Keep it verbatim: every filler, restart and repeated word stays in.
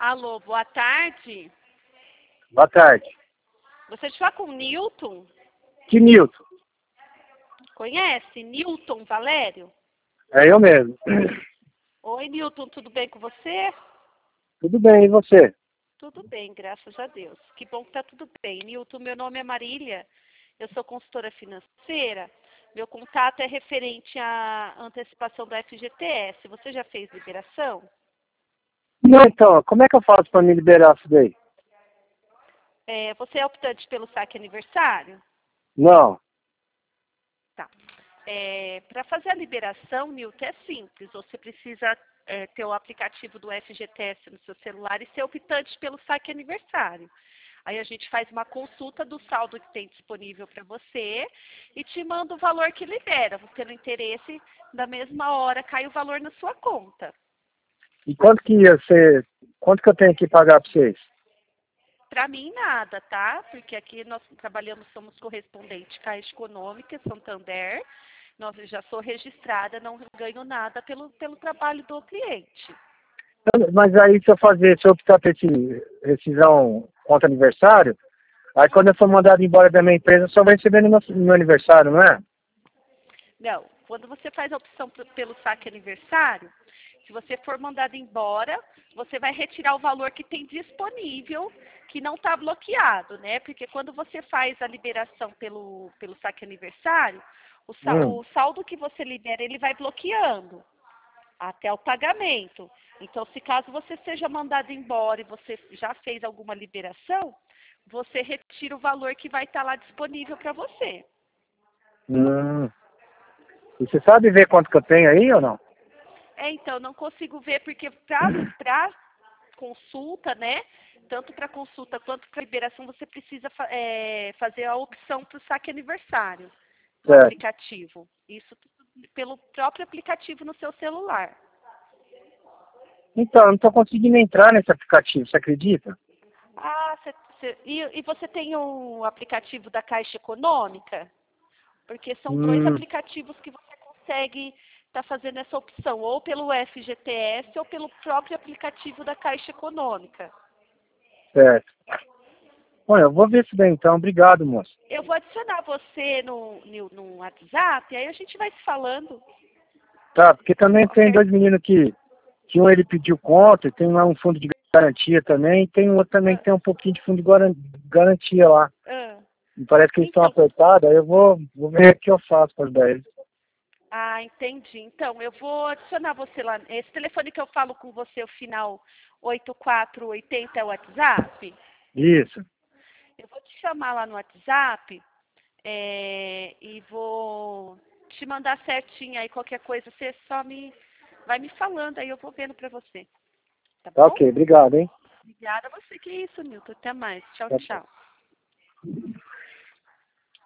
Alô, boa tarde. Boa tarde. Você está com o Newton? Que Newton? Conhece? Newton Valério? É eu mesmo. Oi, Newton, tudo bem com você? Tudo bem, e você? Tudo bem, graças a Deus. Que bom que tá tudo bem. Newton, meu nome é Marília, eu sou consultora financeira. Meu contato é referente à antecipação do F G T S. Você já fez liberação? Não, então, como é que eu faço para me liberar isso daí? É, você é optante pelo saque aniversário? Não. Tá. É, para fazer a liberação, Newton, é simples. Você precisa é, ter o aplicativo do F G T S no seu celular e ser optante pelo saque aniversário. Aí a gente faz uma consulta do saldo que tem disponível para você e te manda o valor que libera. Você no interesse, na mesma hora, cai o valor na sua conta. E quanto que ia ser, quanto que eu tenho que pagar para vocês? Para mim, nada, tá? Porque aqui nós trabalhamos, somos correspondente Caixa Econômica, Santander. Nós, eu já sou registrada, não ganho nada pelo, pelo trabalho do cliente. Mas aí se eu fazer, se eu optar por esse rescisão contra aniversário, aí quando eu for mandado embora da minha empresa, só vai receber no meu, no meu aniversário, não é? Não, quando você faz a opção p- pelo saque aniversário, se você for mandado embora, você vai retirar o valor que tem disponível, que não está bloqueado, né? Porque quando você faz a liberação pelo, pelo saque aniversário, o, sa- Hum. o saldo que você libera, ele vai bloqueando até o pagamento. Então, se caso você seja mandado embora e você já fez alguma liberação, você retira o valor que vai estar lá disponível para você. Hum. E você sabe ver quanto que eu tenho aí ou não? É, então, não consigo ver, porque para consulta, né? Tanto para consulta quanto para liberação, você precisa fa- é, fazer a opção para o saque aniversário no Certo. aplicativo. Isso tudo pelo próprio aplicativo no seu celular. Então, eu não estou conseguindo entrar nesse aplicativo, você acredita? Ah, cê- cê- e, e você tem o aplicativo da Caixa Econômica? Porque são dois Hum, aplicativos que você consegue estar fazendo essa opção, ou pelo F G T S ou pelo próprio aplicativo da Caixa Econômica. certo. Bom, eu vou ver isso daí então. Obrigado, moço. Eu vou adicionar você no, no, no WhatsApp, aí a gente vai se falando. Tá, porque também tem Ok? dois meninos que, que um ele pediu conta, e tem lá um fundo de garantia também, e tem um outro também que Ah, tem um pouquinho de fundo de guaran- garantia lá. ah. E parece que eles estão Então, apertados, aí eu vou, vou ver o que eu faço para ajudar eles. ah, entendi. Então, eu vou adicionar você lá. Esse telefone que eu falo com você, o final oito quatro oito zero é o WhatsApp? Isso. Eu vou te chamar lá no WhatsApp é, e vou te mandar certinho aí qualquer coisa. Você só me vai me falando, aí eu vou vendo pra você. Tá Tá bom? ok, obrigado, hein? Obrigada a você. Que isso, Nilton. Até mais. Tchau, Tá bom. tchau.